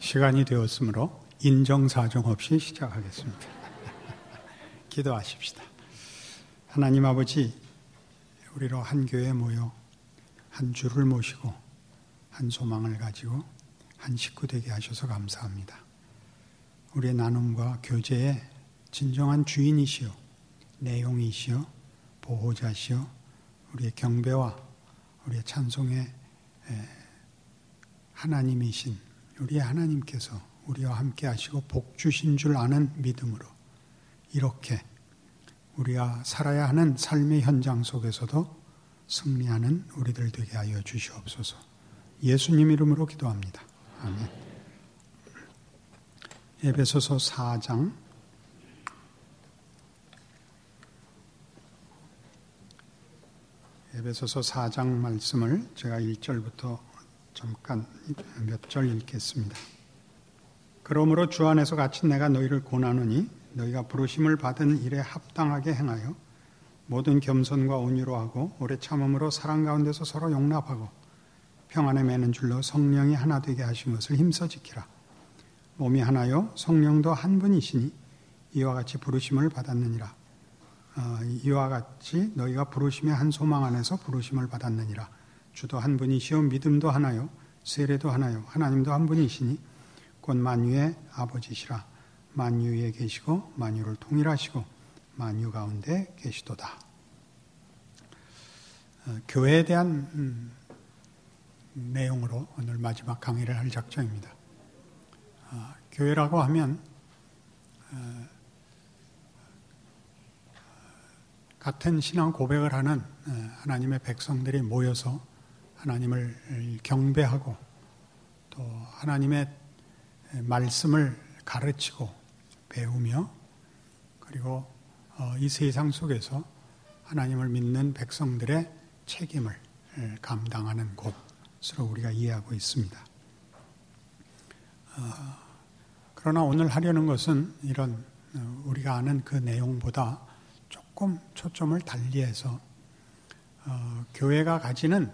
시간이 되었으므로 인정사정 없이 시작하겠습니다. 기도하십시다. 하나님 아버지, 우리로 한 교회에 모여 한 주를 모시고 한 소망을 가지고 한 식구 되게 하셔서 감사합니다. 우리의 나눔과 교제의 진정한 주인이시오, 내용이시오, 보호자시오, 우리의 경배와 우리의 찬송의 하나님이신 우리의 하나님께서 우리와 함께 하시고 복 주신 줄 아는 믿음으로 이렇게 우리가 살아야 하는 삶의 현장 속에서도 승리하는 우리들 되게 하여 주시옵소서. 예수님 이름으로 기도합니다. 아멘. 에베소서 4장 에베소서 4장 말씀을 제가 1절부터 잠깐 몇 절 읽겠습니다. 그러므로 주 안에서 갇힌 내가 너희를 권하노니 너희가 부르심을 받은 일에 합당하게 행하여 모든 겸손과 온유로 하고 오래 참음으로 사랑 가운데서 서로 용납하고 평안에 매는 줄로 성령이 하나 되게 하신 것을 힘써 지키라. 몸이 하나요 성령도 한 분이시니 이와 같이 부르심을 받았느니라. 이와 같이 너희가 부르심의 한 소망 안에서 부르심을 받았느니라. 주도 한 분이시요 믿음도 하나요 세례도 하나요 하나님도 한 분이시니 곧 만유의 아버지시라. 만유 위에 계시고 만유를 통일하시고 만유 가운데 계시도다. 교회에 대한 내용으로 오늘 마지막 강의를 할 작정입니다. 교회라고 하면 같은 신앙 고백을 하는 하나님의 백성들이 모여서 하나님을 경배하고 또 하나님의 말씀을 가르치고 배우며 그리고 이 세상 속에서 하나님을 믿는 백성들의 책임을 감당하는 곳으로 우리가 이해하고 있습니다. 그러나 오늘 하려는 것은 이런 우리가 아는 그 내용보다 조금 초점을 달리해서 교회가 가지는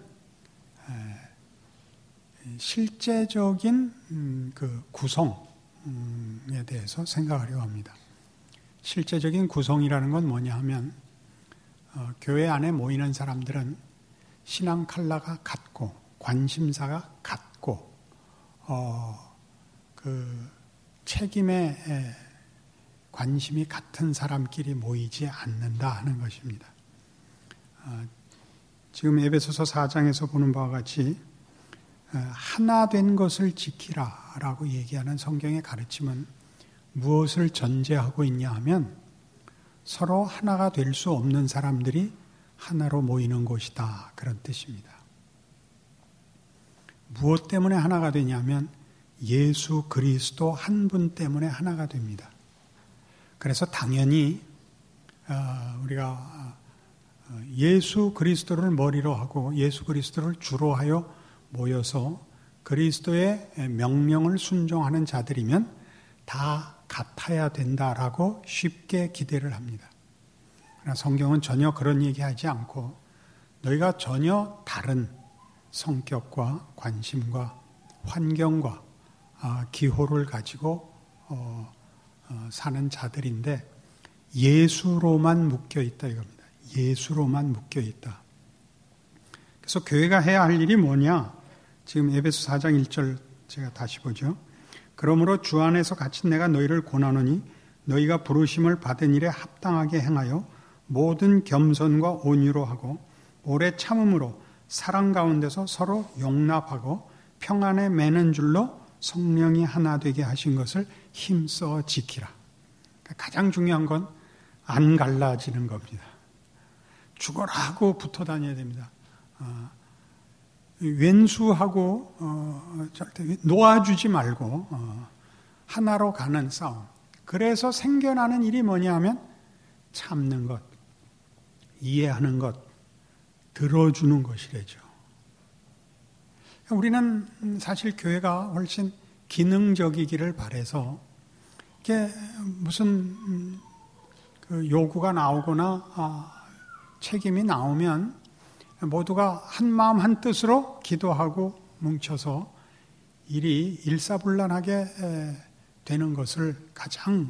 실제적인 그 구성에 대해서 생각하려고 합니다. 실제적인 구성이라는 건 뭐냐 하면 교회 안에 모이는 사람들은 신앙 컬러가 같고 관심사가 같고 그 책임에 관심이 같은 사람끼리 모이지 않는다 하는 것입니다. 지금 에베소서 4장에서 보는 바와 같이 하나 된 것을 지키라 라고 얘기하는 성경의 가르침은 무엇을 전제하고 있냐 하면 서로 하나가 될 수 없는 사람들이 하나로 모이는 곳이다 그런 뜻입니다. 무엇 때문에 하나가 되냐면 예수 그리스도 한 분 때문에 하나가 됩니다. 그래서 당연히 우리가 예수 그리스도를 머리로 하고 예수 그리스도를 주로 하여 모여서 그리스도의 명령을 순종하는 자들이면 다 같아야 된다라고 쉽게 기대를 합니다. 그러나 성경은 전혀 그런 얘기하지 않고 너희가 전혀 다른 성격과 관심과 환경과 기호를 가지고 사는 자들인데 예수로만 묶여있다 이겁니다. 예수로만 묶여있다. 그래서 교회가 해야 할 일이 뭐냐? 지금 에베소 4장 1절 제가 다시 보죠. 그러므로 주 안에서 갇힌 내가 너희를 권하노니 너희가 부르심을 받은 일에 합당하게 행하여 모든 겸손과 온유로 하고 오래 참음으로 사랑 가운데서 서로 용납하고 평안에 매는 줄로 성령이 하나 되게 하신 것을 힘써 지키라. 가장 중요한 건 안 갈라지는 겁니다. 죽어라 하고 붙어 다녀야 됩니다. 왼수하고 절대 놓아주지 말고 하나로 가는 싸움. 그래서 생겨나는 일이 뭐냐 하면 참는 것, 이해하는 것, 들어주는 것이래죠. 우리는 사실 교회가 훨씬 기능적이기를 바라서 이게 무슨 그 요구가 나오거나 책임이 나오면 모두가 한 마음 한 뜻으로 기도하고 뭉쳐서 일이 일사불란하게 되는 것을 가장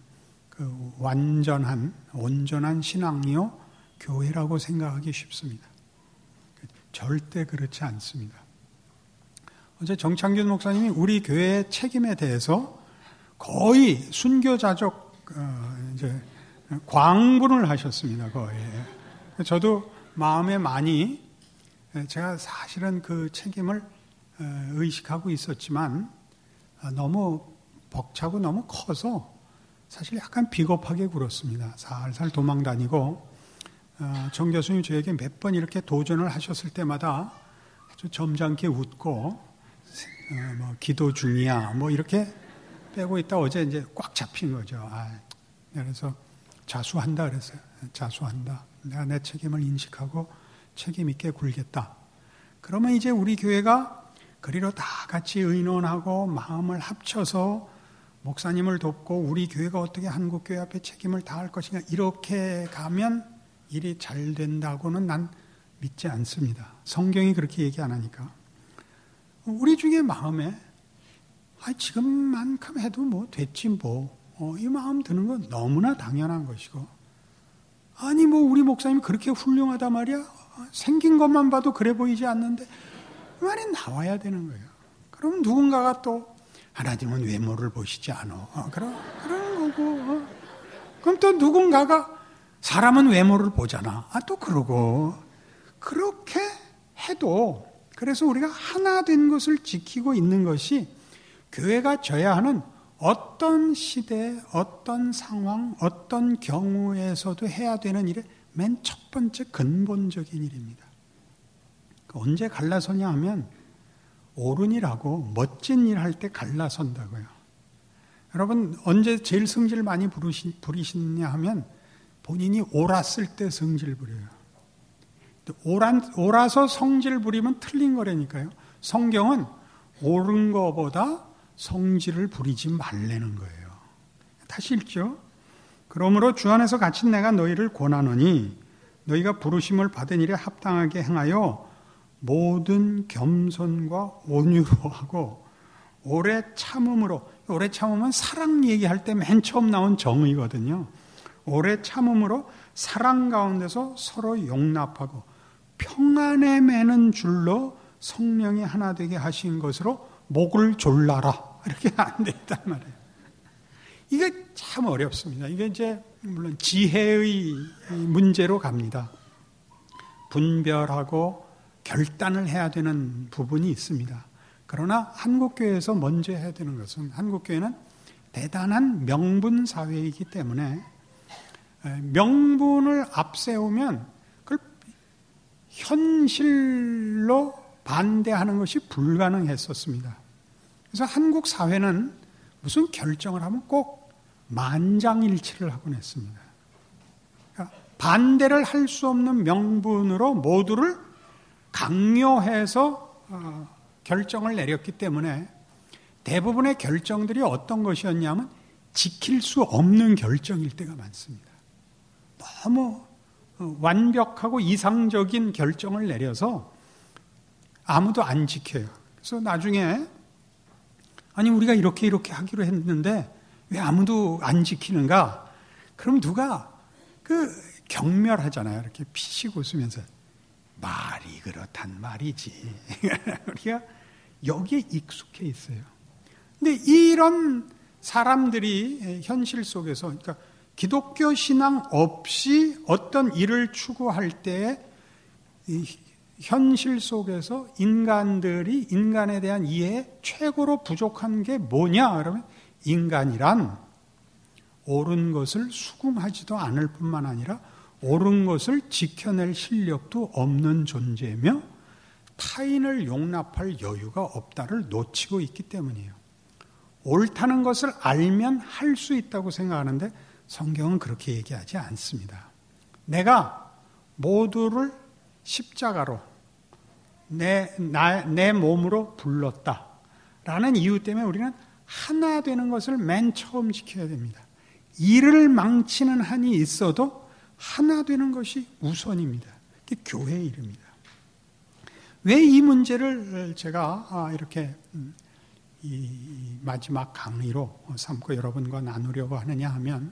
온전한 신앙이요 교회라고 생각하기 쉽습니다. 절대 그렇지 않습니다. 어제 정창균 목사님이 우리 교회의 책임에 대해서 거의 순교자적 이제 광분을 하셨습니다. 거의. 저도 마음에 많이 제가 사실은 그 책임을 의식하고 있었지만 너무 벅차고 너무 커서 사실 약간 비겁하게 굴었습니다. 살살 도망다니고 정 교수님 저에게 몇 번 이렇게 도전을 하셨을 때마다 아주 점잖게 웃고 기도 중이야 뭐 이렇게 빼고 있다 어제 이제 꽉 잡힌 거죠. 그래서 자수한다 그랬어요. 자수한다. 내가 내 책임을 인식하고 책임 있게 굴겠다. 그러면 이제 우리 교회가 그리로 다 같이 의논하고 마음을 합쳐서 목사님을 돕고 우리 교회가 어떻게 한국교회 앞에 책임을 다할 것인가 이렇게 가면 일이 잘 된다고는 난 믿지 않습니다. 성경이 그렇게 얘기 안 하니까. 우리 중에 마음에 지금만큼 해도 뭐 됐지 뭐 이 마음 드는 건 너무나 당연한 것이고 아니 뭐 우리 목사님이 그렇게 훌륭하단 말이야. 생긴 것만 봐도 그래 보이지 않는데 그 말이 나와야 되는 거예요. 그럼 누군가가 또 하나님은 외모를 보시지 않아. 그러는 거고 그럼 또 누군가가 사람은 외모를 보잖아. 또 그러고 그렇게 해도 그래서 우리가 하나 된 것을 지키고 있는 것이 교회가 져야 하는 어떤 시대, 어떤 상황, 어떤 경우에서도 해야 되는 일의 맨 첫 번째 근본적인 일입니다. 언제 갈라서냐 하면 옳은 일하고 멋진 일 할 때 갈라선다고요. 여러분 언제 제일 성질 많이 부리시냐 하면 본인이 옳았을 때 성질 부려요. 옳아서 성질 부리면 틀린 거라니까요. 성경은 옳은 거보다 성질을 부리지 말라는 거예요. 다시 읽죠. 그러므로 주 안에서 갇힌 내가 너희를 권하노니 너희가 부르심을 받은 일에 합당하게 행하여 모든 겸손과 온유로 하고 오래 참음으로, 오래 참으면 사랑 얘기할 때 맨 처음 나온 정의거든요. 오래 참음으로 사랑 가운데서 서로 용납하고 평안에 매는 줄로 성령이 하나 되게 하신 것으로 목을 졸라라. 이렇게 안 되단 말이에요. 이게 참 어렵습니다. 이게 이제 물론 지혜의 문제로 갑니다. 분별하고 결단을 해야 되는 부분이 있습니다. 그러나 한국교회에서 먼저 해야 되는 것은 한국교회는 대단한 명분 사회이기 때문에 명분을 앞세우면 그걸 현실로 반대하는 것이 불가능했었습니다. 그래서 한국 사회는 무슨 결정을 하면 꼭 만장일치를 하곤 했습니다. 그러니까 반대를 할 수 없는 명분으로 모두를 강요해서 결정을 내렸기 때문에 대부분의 결정들이 어떤 것이었냐면 지킬 수 없는 결정일 때가 많습니다. 너무 완벽하고 이상적인 결정을 내려서 아무도 안 지켜요. 그래서 나중에 아니 우리가 이렇게 하기로 했는데 왜 아무도 안 지키는가? 그럼 누가 경멸하잖아요. 이렇게 피식 웃으면서 말이 그렇단 말이지. 우리가 여기에 익숙해 있어요. 근데 이런 사람들이 현실 속에서 그러니까 기독교 신앙 없이 어떤 일을 추구할 때 현실 속에서 인간들이 인간에 대한 이해에 최고로 부족한 게 뭐냐? 그러면 인간이란 옳은 것을 수긍하지도 않을 뿐만 아니라 옳은 것을 지켜낼 실력도 없는 존재며 타인을 용납할 여유가 없다를 놓치고 있기 때문이에요. 옳다는 것을 알면 할 수 있다고 생각하는데 성경은 그렇게 얘기하지 않습니다. 내가 모두를 십자가로 내 몸으로 불렀다라는 이유 때문에 우리는 하나 되는 것을 맨 처음 지켜야 됩니다. 일을 망치는 한이 있어도 하나 되는 것이 우선입니다. 그게 교회의 일입니다. 왜 이 문제를 제가 이렇게 이 마지막 강의로 삼고 여러분과 나누려고 하느냐 하면,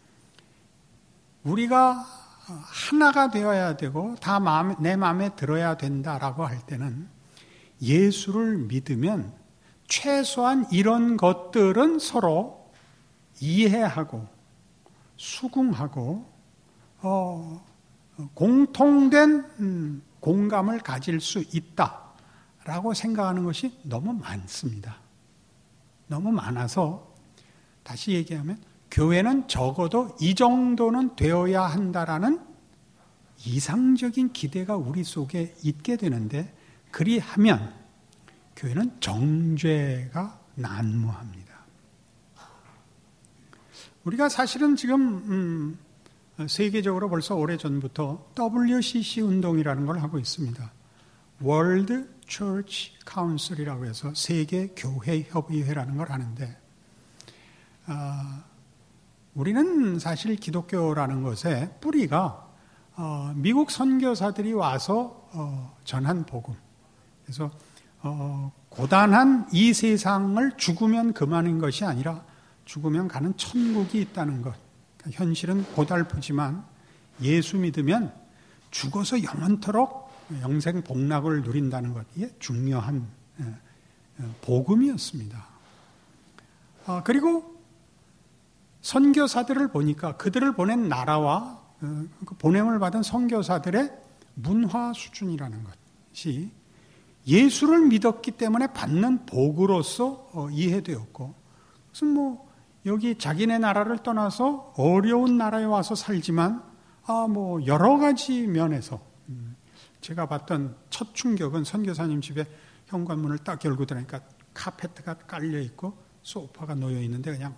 우리가 하나가 되어야 되고 다 내 마음에 들어야 된다라고 할 때는, 예수를 믿으면 최소한 이런 것들은 서로 이해하고 수긍하고 공통된 공감을 가질 수 있다라고 생각하는 것이 너무 많습니다. 너무 많아서, 다시 얘기하면 교회는 적어도 이 정도는 되어야 한다라는 이상적인 기대가 우리 속에 있게 되는데, 그리하면 교회는 정죄가 난무합니다. 우리가 사실은 지금 세계적으로 벌써 오래전부터 WCC 운동이라는 걸 하고 있습니다. World Church Council이라고 해서 세계교회협의회라는 걸 하는데, 우리는 사실 기독교라는 것의 뿌리가 미국 선교사들이 와서 전한 복음, 그래서 고단한 이 세상을 죽으면 그만인 것이 아니라 죽으면 가는 천국이 있다는 것. 현실은 고달프지만 예수 믿으면 죽어서 영원토록 영생 복락을 누린다는 것, 이게 중요한 복음이었습니다. 그리고 선교사들을 보니까 그들을 보낸 나라와 그 보냄을 받은 선교사들의 문화 수준이라는 것이 예수를 믿었기 때문에 받는 복으로서 이해되었고, 무슨 여기 자기네 나라를 떠나서 어려운 나라에 와서 살지만 여러 가지 면에서, 제가 봤던 첫 충격은 선교사님 집에 현관문을 딱 열고 들어가니까 카페트가 깔려 있고 소파가 놓여 있는데 그냥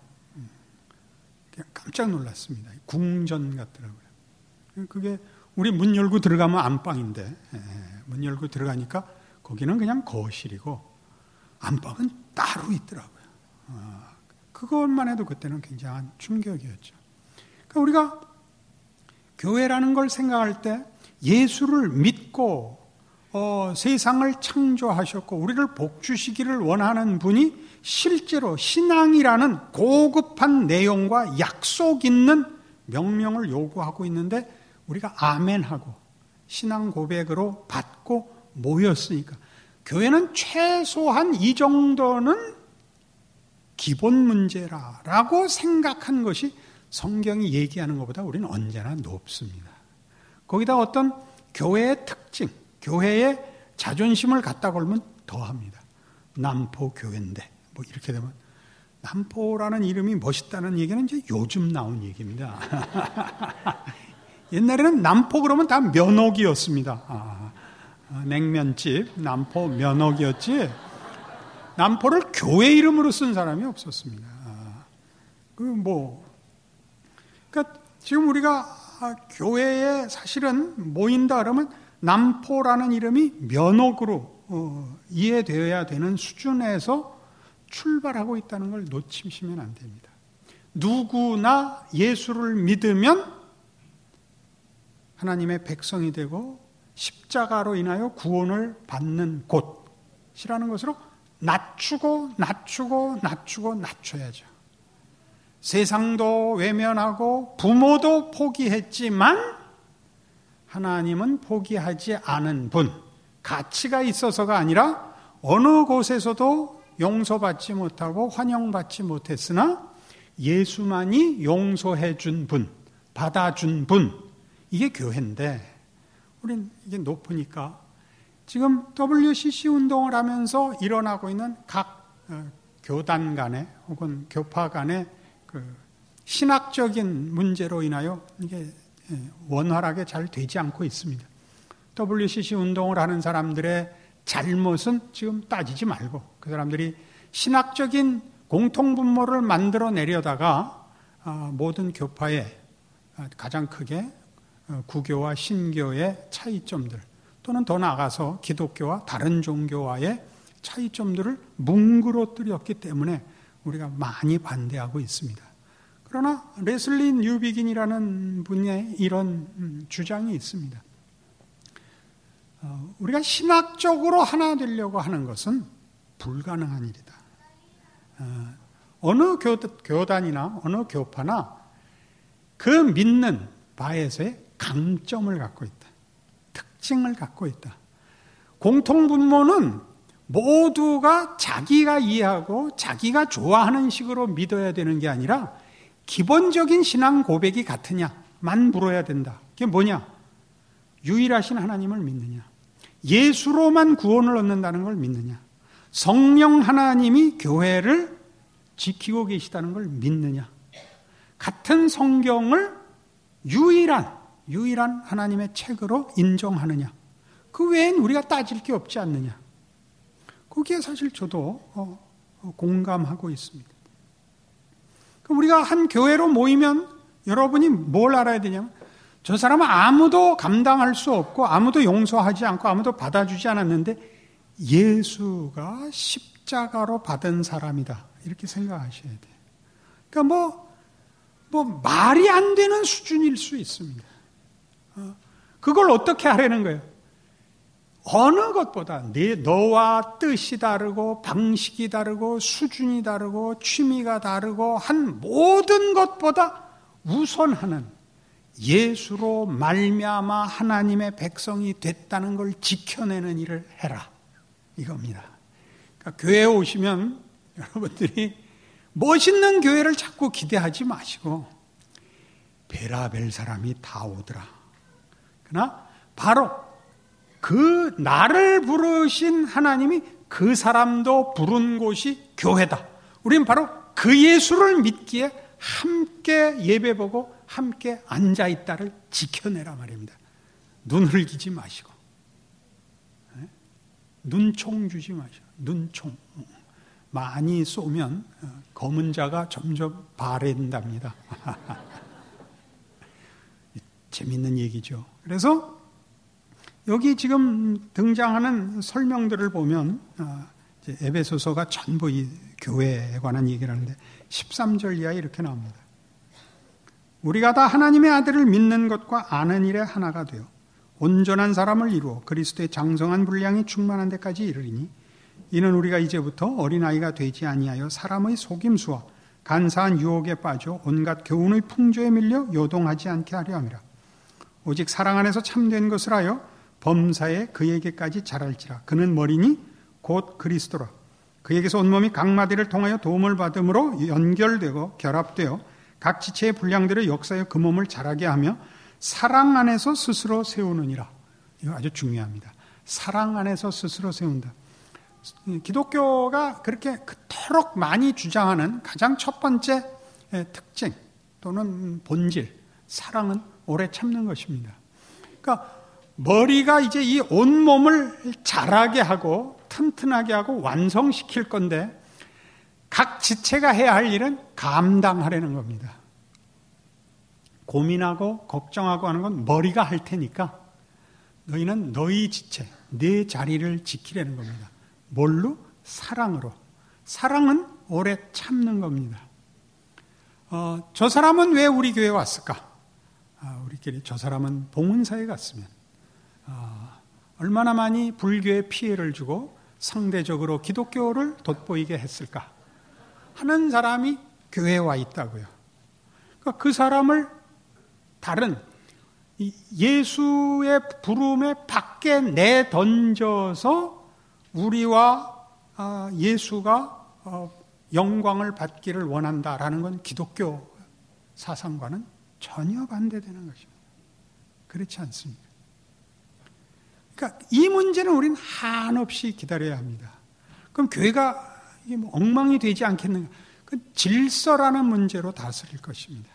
깜짝 놀랐습니다. 궁전 같더라고요. 그게 우리 문 열고 들어가면 안방인데, 문 열고 들어가니까 거기는 그냥 거실이고 안방은 따로 있더라고요. 그것만 해도 그때는 굉장한 충격이었죠. 그러니까 우리가 교회라는 걸 생각할 때 예수를 믿고 세상을 창조하셨고 우리를 복주시기를 원하는 분이 실제로 신앙이라는 고급한 내용과 약속 있는 명령을 요구하고 있는데, 우리가 아멘하고 신앙 고백으로 받고 모였으니까 교회는 최소한 이 정도는 기본 문제라고 생각한 것이 성경이 얘기하는 것보다 우리는 언제나 높습니다. 거기다 어떤 교회의 특징, 교회의 자존심을 갖다 걸면 더합니다. 남포교회인데 이렇게 되면, 남포라는 이름이 멋있다는 얘기는 이제 요즘 나온 얘기입니다. 옛날에는 남포 그러면 다 면옥이었습니다. 냉면집 남포 면옥이었지, 남포를 교회 이름으로 쓴 사람이 없었습니다. 그러니까 지금 우리가 교회에 사실은 모인다 그러면 남포라는 이름이 면옥으로 이해되어야 되는 수준에서 출발하고 있다는 걸 놓치시면 안 됩니다. 누구나 예수를 믿으면 하나님의 백성이 되고 십자가로 인하여 구원을 받는 곳이라는 것으로 낮춰야죠. 세상도 외면하고 부모도 포기했지만 하나님은 포기하지 않은 분, 가치가 있어서가 아니라 어느 곳에서도 용서받지 못하고 환영받지 못했으나 예수만이 용서해 준 분, 받아준 분, 이게 교회인데, 우린 이게 높으니까 지금 WCC 운동을 하면서 일어나고 있는 각 교단 간에 혹은 교파 간에 그 신학적인 문제로 인하여 이게 원활하게 잘 되지 않고 있습니다. WCC 운동을 하는 사람들의 잘못은 지금 따지지 말고 그 사람들이 신학적인 공통분모를 만들어 내려다가 모든 교파의 가장 크게 구교와 신교의 차이점들, 또는 더 나아가서 기독교와 다른 종교와의 차이점들을 뭉그러뜨렸기 때문에 우리가 많이 반대하고 있습니다. 그러나 레슬리 뉴비긴이라는 분의 이런 주장이 있습니다. 우리가 신학적으로 하나 되려고 하는 것은 불가능한 일이다. 어느 교단이나 어느 교파나 그 믿는 바에서의 강점을 갖고 있다. 특징을 갖고 있다. 공통분모는 모두가 자기가 이해하고 자기가 좋아하는 식으로 믿어야 되는 게 아니라 기본적인 신앙 고백이 같으냐만 물어야 된다. 그게 뭐냐? 유일하신 하나님을 믿느냐? 예수로만 구원을 얻는다는 걸 믿느냐? 성령 하나님이 교회를 지키고 계시다는 걸 믿느냐? 같은 성경을 유일한 하나님의 책으로 인정하느냐? 그 외엔 우리가 따질 게 없지 않느냐? 거기에 사실 저도 공감하고 있습니다. 우리가 한 교회로 모이면 여러분이 뭘 알아야 되냐면 저 사람은 아무도 감당할 수 없고 아무도 용서하지 않고 아무도 받아주지 않았는데 예수가 십자가로 받은 사람이다. 이렇게 생각하셔야 돼요. 그러니까 뭐 말이 안 되는 수준일 수 있습니다. 그걸 어떻게 하려는 거예요? 어느 것보다 너와 뜻이 다르고 방식이 다르고 수준이 다르고 취미가 다르고 한 모든 것보다 우선하는 예수로 말미암아 하나님의 백성이 됐다는 걸 지켜내는 일을 해라. 이겁니다. 그러니까 교회에 오시면 여러분들이 멋있는 교회를 자꾸 기대하지 마시고 베라벨 사람이 다 오더라. 그러나 바로 그 나를 부르신 하나님이 그 사람도 부른 곳이 교회다. 우리는 바로 그 예수를 믿기에 함께 예배보고 함께 앉아있다를 지켜내라 말입니다. 눈 흘기지 마시고 눈총 주지 마시고 눈총 많이 쏘면 검은 자가 점점 바랜답니다. 재밌는 얘기죠. 그래서 여기 지금 등장하는 설명들을 보면 에베소서가 전부 이 교회에 관한 얘기를 하는데 13절 이하에 이렇게 나옵니다. 우리가 다 하나님의 아들을 믿는 것과 아는 일에 하나가 되어 온전한 사람을 이루어 그리스도의 장성한 분량이 충만한 데까지 이르리니 이는 우리가 이제부터 어린아이가 되지 아니하여 사람의 속임수와 간사한 유혹에 빠져 온갖 교훈의 풍조에 밀려 요동하지 않게 하려 함이라. 오직 사랑 안에서 참된 것을 하여 범사에 그에게까지 자랄지라. 그는 머리니 곧 그리스도라. 그에게서 온몸이 각 마디를 통하여 도움을 받음으로 연결되고 결합되어 각 지체의 분량들을 역사하여 그 몸을 자라게 하며 사랑 안에서 스스로 세우느니라. 이거 아주 중요합니다. 사랑 안에서 스스로 세운다. 기독교가 그렇게 그토록 많이 주장하는 가장 첫 번째 특징 또는 본질, 사랑은 오래 참는 것입니다. 그러니까 머리가 이제 이 온몸을 자라게 하고 튼튼하게 하고 완성시킬 건데 각 지체가 해야 할 일은 감당하려는 겁니다. 고민하고 걱정하고 하는 건 머리가 할 테니까 너희는 너희 지체, 네 자리를 지키려는 겁니다. 뭘로? 사랑으로. 사랑은 오래 참는 겁니다. 저 사람은 왜 우리 교회에 왔을까? 우리끼리 저 사람은 봉은사에 갔으면 얼마나 많이 불교에 피해를 주고 상대적으로 기독교를 돋보이게 했을까 하는 사람이 교회에 와 있다고요. 그러니까 그 사람을 다른 예수의 부름에 밖에 내던져서 우리와 예수가 영광을 받기를 원한다라는 건 기독교 사상과는 전혀 반대되는 것입니다. 그렇지 않습니다. 그러니까 이 문제는 우리는 한없이 기다려야 합니다. 그럼 교회가 엉망이 되지 않겠는가? 그 질서라는 문제로 다스릴 것입니다.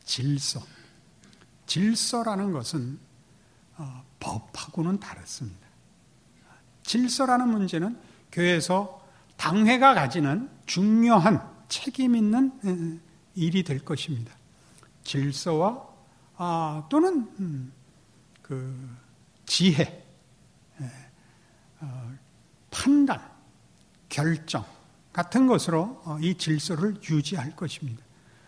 질서라는 것은 법하고는 다릅니다. 질서라는 문제는 교회에서 당회가 가지는 중요한 책임 있는 일이 될 것입니다. 질서와 또는 그 지혜, 판단, 결정 같은 것으로 이 질서를 유지할 것입니다.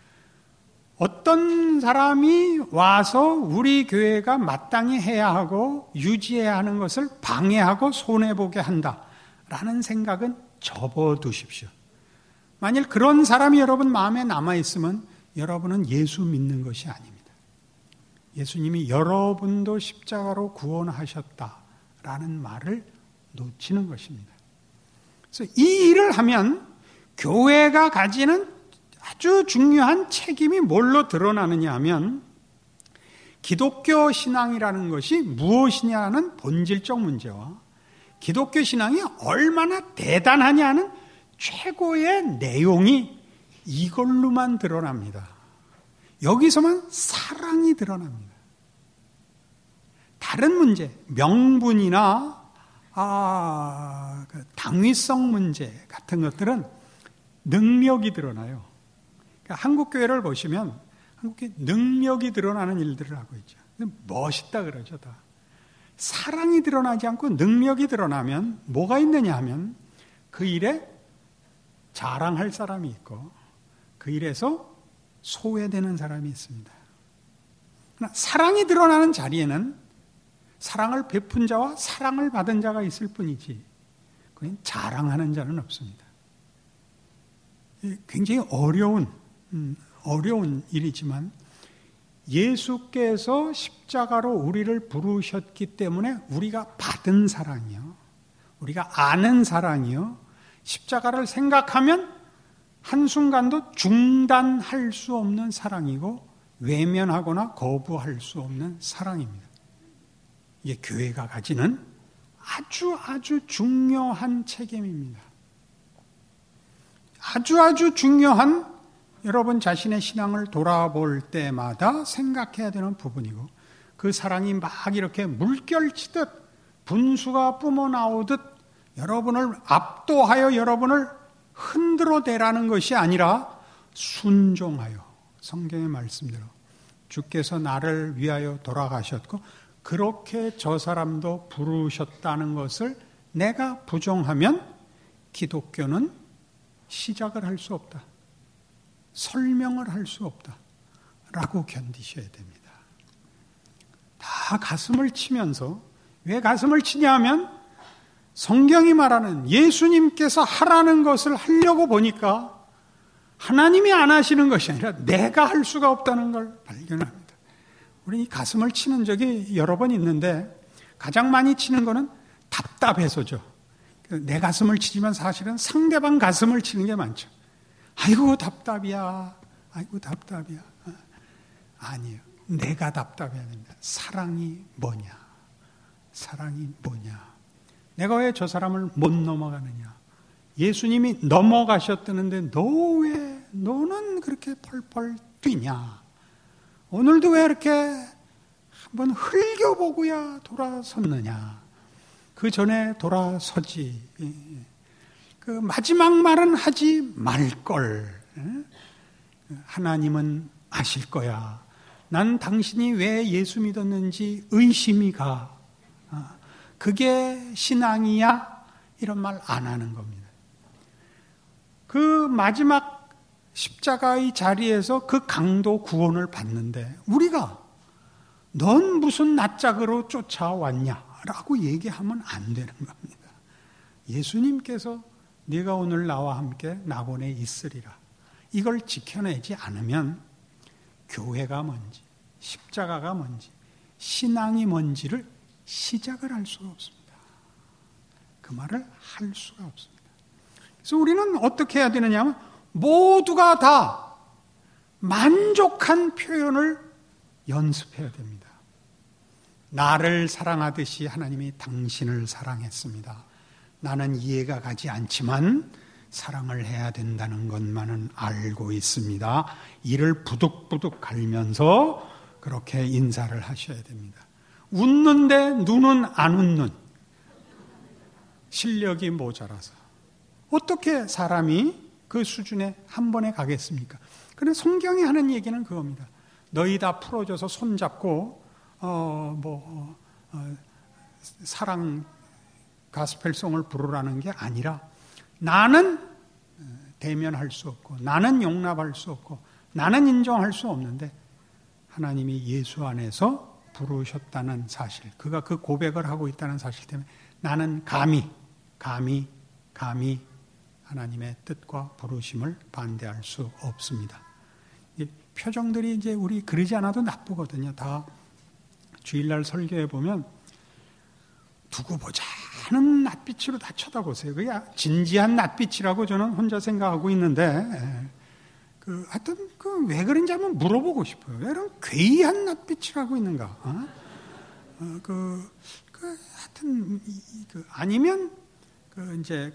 어떤 사람이 와서 우리 교회가 마땅히 해야 하고 유지해야 하는 것을 방해하고 손해보게 한다라는 생각은 접어두십시오. 만일 그런 사람이 여러분 마음에 남아있으면 여러분은 예수 믿는 것이 아닙니다. 예수님이 여러분도 십자가로 구원하셨다라는 말을 놓치는 것입니다. 그래서 이 일을 하면 교회가 가지는 아주 중요한 책임이 뭘로 드러나느냐 하면 기독교 신앙이라는 것이 무엇이냐는 본질적 문제와 기독교 신앙이 얼마나 대단하냐는 최고의 내용이 이걸로만 드러납니다. 여기서만 사랑이 드러납니다. 다른 문제, 명분이나 당위성 문제 같은 것들은 능력이 드러나요. 그러니까 한국 교회를 보시면 한국에 능력이 드러나는 일들을 하고 있죠. 멋있다 그러죠, 다. 사랑이 드러나지 않고 능력이 드러나면 뭐가 있느냐 하면 그 일에 자랑할 사람이 있고 그 일에서 소외되는 사람이 있습니다. 그러나 사랑이 드러나는 자리에는 사랑을 베푼 자와 사랑을 받은 자가 있을 뿐이지 그건 자랑하는 자는 없습니다. 굉장히 어려운 일이지만 예수께서 십자가로 우리를 부르셨기 때문에 우리가 받은 사랑이요, 우리가 아는 사랑이요, 십자가를 생각하면 한순간도 중단할 수 없는 사랑이고 외면하거나 거부할 수 없는 사랑입니다. 이게 교회가 가지는 아주 중요한 책임입니다. 아주 중요한 여러분 자신의 신앙을 돌아볼 때마다 생각해야 되는 부분이고 그 사랑이 막 이렇게 물결치듯 분수가 뿜어나오듯 여러분을 압도하여 여러분을 흔들어대라는 것이 아니라 순종하여 성경의 말씀대로 주께서 나를 위하여 돌아가셨고 그렇게 저 사람도 부르셨다는 것을 내가 부정하면 기독교는 시작을 할 수 없다. 설명을 할 수 없다라고 견디셔야 됩니다. 다 가슴을 치면서 왜 가슴을 치냐 하면 성경이 말하는 예수님께서 하라는 것을 하려고 보니까 하나님이 안 하시는 것이 아니라 내가 할 수가 없다는 걸 발견합니다. 우리 이 가슴을 치는 적이 여러 번 있는데 가장 많이 치는 거는 답답해서죠. 내 가슴을 치지만 사실은 상대방 가슴을 치는 게 많죠. 아이고 답답이야. 아이고 답답이야. 아니에요. 내가 답답해야 됩니다. 사랑이 뭐냐? 사랑이 뭐냐? 내가 왜 저 사람을 못 넘어가느냐? 예수님이 넘어가셨다는데 너는 그렇게 펄펄 뛰냐? 오늘도 왜 이렇게 한번 흘겨보고야 돌아섰느냐? 그 전에 돌아서지. 그 마지막 말은 하지 말걸. 하나님은 아실 거야. 난 당신이 왜 예수 믿었는지 의심이 가. 그게 신앙이야? 이런 말 안 하는 겁니다. 그 마지막 십자가의 자리에서 그 강도 구원을 받는데 우리가 넌 무슨 낯짝으로 쫓아왔냐라고 얘기하면 안 되는 겁니다. 예수님께서 네가 오늘 나와 함께 낙원에 있으리라. 이걸 지켜내지 않으면 교회가 뭔지, 십자가가 뭔지, 신앙이 뭔지를 시작을 할 수가 없습니다. 그 말을 할 수가 없습니다. 그래서 우리는 어떻게 해야 되느냐 하면 모두가 다 만족한 표현을 연습해야 됩니다. 나를 사랑하듯이 하나님이 당신을 사랑했습니다. 나는 이해가 가지 않지만 사랑을 해야 된다는 것만은 알고 있습니다. 이를 부득부득 갈면서 그렇게 인사를 하셔야 됩니다. 웃는데 눈은 안 웃는 실력이 모자라서 어떻게 사람이 그 수준에 한 번에 가겠습니까? 그런데 성경이 하는 얘기는 그겁니다. 너희 다 풀어져서 손잡고 사랑 가스펠송을 부르라는 게 아니라 나는 대면할 수 없고 나는 용납할 수 없고 나는 인정할 수 없는데 하나님이 예수 안에서 부르셨다는 사실, 그가 그 고백을 하고 있다는 사실 때문에 나는 감히 하나님의 뜻과 부르심을 반대할 수 없습니다. 이 표정들이 이제 우리 그러지 않아도 나쁘거든요. 다 주일날 설교해 보면 두고 보자 하는 낯빛으로 다 쳐다보세요. 그게 진지한 낯빛이라고 저는 혼자 생각하고 있는데, 하여튼 왜 그런지 한번 물어보고 싶어요. 왜 이런 괴이한 낯빛이라고 있는가? 하여튼 아니면 이제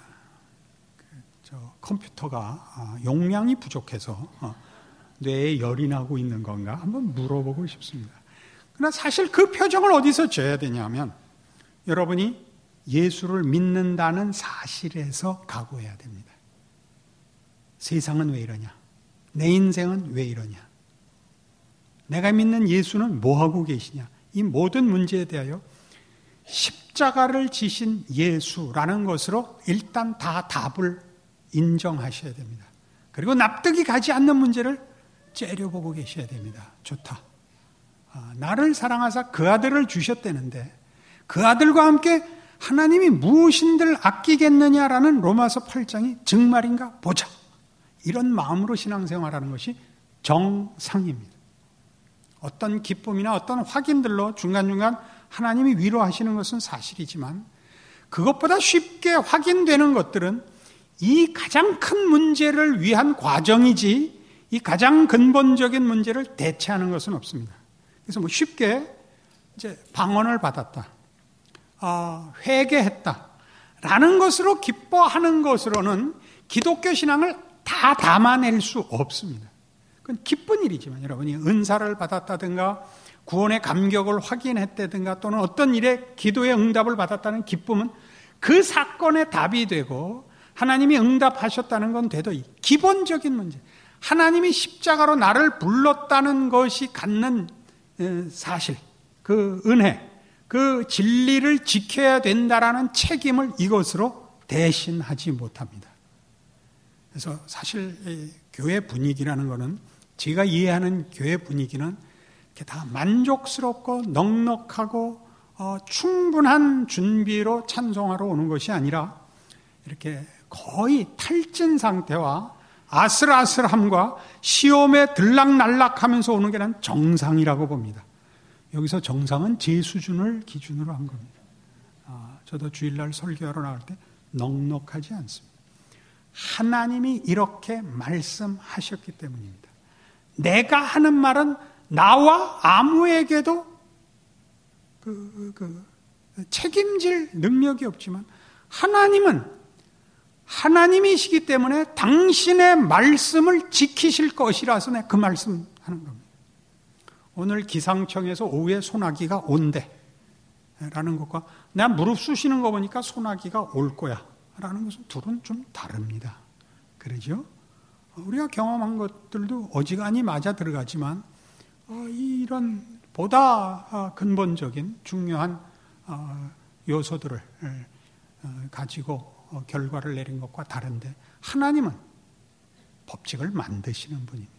저 컴퓨터가 용량이 부족해서 뇌에 열이 나고 있는 건가? 한번 물어보고 싶습니다. 그러나 사실 그 표정을 어디서 줘야 되냐면, 여러분이 예수를 믿는다는 사실에서 각오해야 됩니다. 세상은 왜 이러냐? 내 인생은 왜 이러냐? 내가 믿는 예수는 뭐하고 계시냐? 이 모든 문제에 대하여 십자가를 지신 예수라는 것으로 일단 다 답을 인정하셔야 됩니다. 그리고 납득이 가지 않는 문제를 째려보고 계셔야 됩니다. 좋다. 나를 사랑하사 그 아들을 주셨다는데 그 아들과 함께 하나님이 무엇인들 아끼겠느냐라는 로마서 8장이 정말인가 보자. 이런 마음으로 신앙생활하는 것이 정상입니다. 어떤 기쁨이나 어떤 확인들로 중간중간 하나님이 위로하시는 것은 사실이지만, 그것보다 쉽게 확인되는 것들은 이 가장 큰 문제를 위한 과정이지 이 가장 근본적인 문제를 대체하는 것은 없습니다. 그래서 쉽게 이제 방언을 받았다, 회개했다 라는 것으로 기뻐하는 것으로는 기독교 신앙을 다 담아낼 수 없습니다. 그건 기쁜 일이지만, 여러분이 은사를 받았다든가 구원의 감격을 확인했다든가 또는 어떤 일에 기도의 응답을 받았다는 기쁨은 그 사건의 답이 되고 하나님이 응답하셨다는 건 돼도 기본적인 문제, 하나님이 십자가로 나를 불렀다는 것이 갖는 사실, 그 은혜, 그 진리를 지켜야 된다라는 책임을 이것으로 대신하지 못합니다. 그래서 사실 교회 분위기라는 것은, 제가 이해하는 교회 분위기는 이렇게 다 만족스럽고 넉넉하고 충분한 준비로 찬송하러 오는 것이 아니라 이렇게 거의 탈진 상태와 아슬아슬함과 시험에 들락날락하면서 오는 게 난 정상이라고 봅니다. 여기서 정상은 제 수준을 기준으로 한 겁니다. 저도 주일날 설교하러 나올 때 넉넉하지 않습니다. 하나님이 이렇게 말씀하셨기 때문입니다. 내가 하는 말은 나와 아무에게도 책임질 능력이 없지만, 하나님은 하나님이시기 때문에 당신의 말씀을 지키실 것이라서 내가 그 말씀 하는 겁니다. 오늘 기상청에서 오후에 소나기가 온대 라는 것과 내가 무릎 쑤시는 거 보니까 소나기가 올 거야 라는 것은 둘은 좀 다릅니다. 그러죠? 우리가 경험한 것들도 어지간히 맞아 들어가지만 이런 보다 근본적인 중요한 요소들을 가지고 결과를 내린 것과 다른데, 하나님은 법칙을 만드시는 분입니다.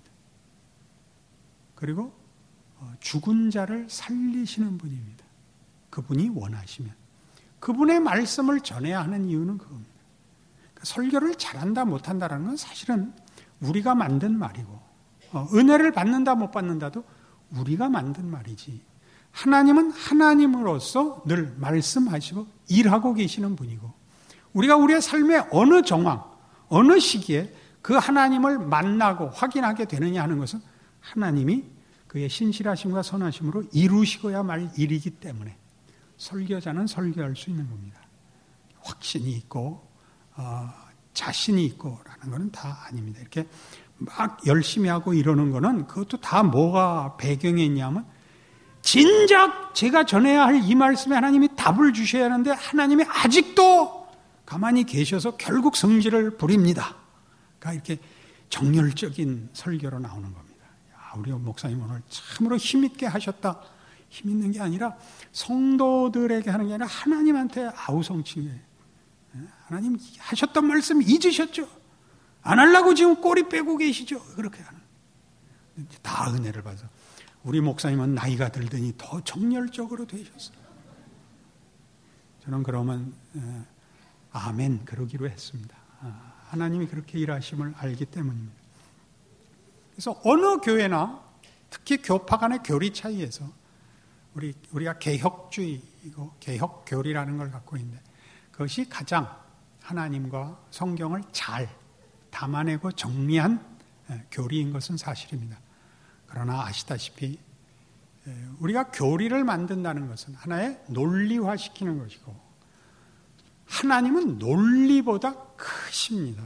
그리고 죽은 자를 살리시는 분입니다. 그분이 원하시면 그분의 말씀을 전해야 하는 이유는 그겁니다. 그러니까 설교를 잘한다 못한다라는 건 사실은 우리가 만든 말이고, 은혜를 받는다 못 받는다도 우리가 만든 말이지, 하나님은 하나님으로서 늘 말씀하시고 일하고 계시는 분이고, 우리가 우리의 삶의 어느 정황, 어느 시기에 그 하나님을 만나고 확인하게 되느냐 하는 것은 하나님이 그의 신실하심과 선하심으로 이루시고야 말 일이기 때문에 설교자는 설교할 수 있는 겁니다. 확신이 있고 자신이 있고라는 것은 다 아닙니다. 이렇게 막 열심히 하고 이러는 거는 그것도 다 뭐가 배경에 있냐면, 진작 제가 전해야 할 이 말씀에 하나님이 답을 주셔야 하는데 하나님이 아직도 가만히 계셔서 결국 성질을 부립니다. 그러니까 이렇게 정열적인 설교로 나오는 겁니다. 우리 목사님 오늘 참으로 힘있게 하셨다. 힘있는 게 아니라 성도들에게 하는 게 아니라 하나님한테 아우성칭해. 하나님 하셨던 말씀 잊으셨죠? 안 하려고 지금 꼬리 빼고 계시죠? 그렇게 하는. 다 은혜를 받아서. 우리 목사님은 나이가 들더니 더 정열적으로 되셨어요. 저는 그러면 아멘 그러기로 했습니다. 하나님이 그렇게 일하심을 알기 때문입니다. 그래서 어느 교회나 특히 교파 간의 교리 차이에서 우리가 개혁주의이고 개혁교리라는 걸 갖고 있는데 그것이 가장 하나님과 성경을 잘 담아내고 정리한 교리인 것은 사실입니다. 그러나 아시다시피 우리가 교리를 만든다는 것은 하나의 논리화시키는 것이고 하나님은 논리보다 크십니다.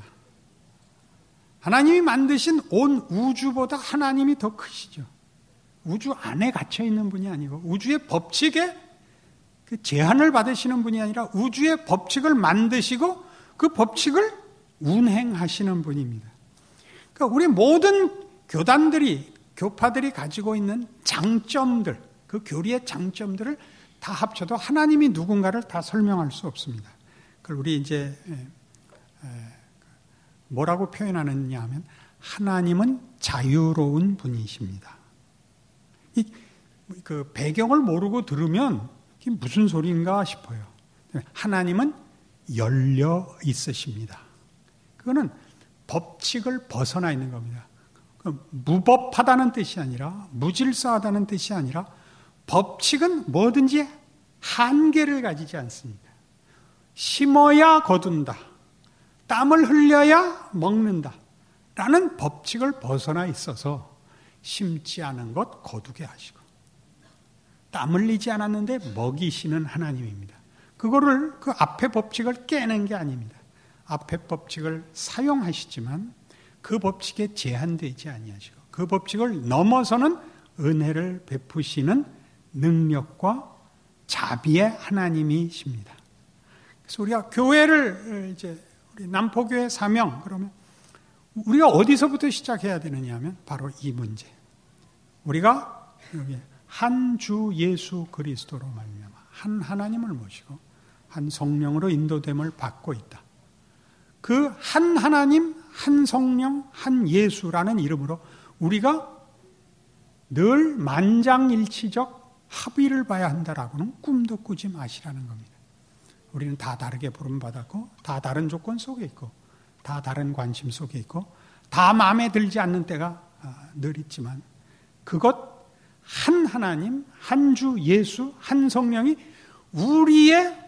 하나님이 만드신 온 우주보다 하나님이 더 크시죠. 우주 안에 갇혀 있는 분이 아니고 우주의 법칙에 그 제한을 받으시는 분이 아니라 우주의 법칙을 만드시고 그 법칙을 운행하시는 분입니다. 그러니까 우리 모든 교파들이 가지고 있는 장점들, 그 교리의 장점들을 다 합쳐도 하나님이 누군가를 다 설명할 수 없습니다. 그걸 우리 이제 뭐라고 표현하느냐 하면 하나님은 자유로운 분이십니다. 그 배경을 모르고 들으면 이게 무슨 소리인가 싶어요. 하나님은 열려 있으십니다. 그거는 법칙을 벗어나 있는 겁니다. 무법하다는 뜻이 아니라 무질서하다는 뜻이 아니라 법칙은 뭐든지 한계를 가지지 않습니다. 심어야 거둔다. 땀을 흘려야 먹는다. 라는 법칙을 벗어나 있어서 심지 않은 것 거두게 하시고 땀 흘리지 않았는데 먹이시는 하나님입니다. 그거를 그 앞의 법칙을 깨는 게 아닙니다. 앞의 법칙을 사용하시지만 그 법칙에 제한되지 아니하시고 그 법칙을 넘어서는 은혜를 베푸시는 능력과 자비의 하나님이십니다. 그래서 우리가 교회를 이제 우리 남포교회 사명 그러면 우리가 어디서부터 시작해야 되느냐 하면 바로 이 문제. 우리가 여기 한 주 예수 그리스도로 말미암아 한 하나님을 모시고 한 성령으로 인도됨을 받고 있다. 그 한 하나님, 한 성령, 한 예수라는 이름으로 우리가 늘 만장일치적 합의를 봐야 한다라고는 꿈도 꾸지 마시라는 겁니다. 우리는 다 다르게 부름받았고 다 다른 조건 속에 있고 다 다른 관심 속에 있고 다 마음에 들지 않는 때가 늘 있지만 그것 한 하나님, 한 주 예수, 한 성령이 우리의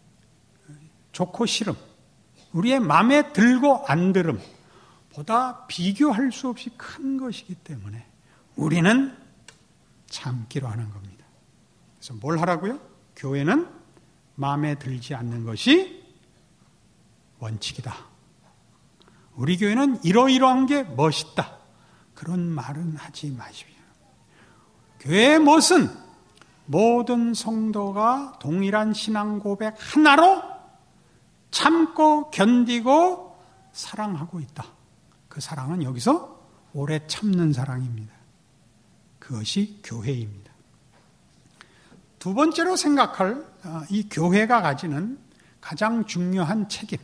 좋고 싫음, 우리의 마음에 들고 안 들음 보다 비교할 수 없이 큰 것이기 때문에 우리는 참기로 하는 겁니다. 그래서 뭘 하라고요? 교회는 마음에 들지 않는 것이 원칙이다. 우리 교회는 이러이러한 게 멋있다. 그런 말은 하지 마십시오. 교회의 멋은 모든 성도가 동일한 신앙 고백 하나로 참고 견디고 사랑하고 있다. 그 사랑은 여기서 오래 참는 사랑입니다. 그것이 교회입니다. 두 번째로 생각할 이 교회가 가지는 가장 중요한 책임.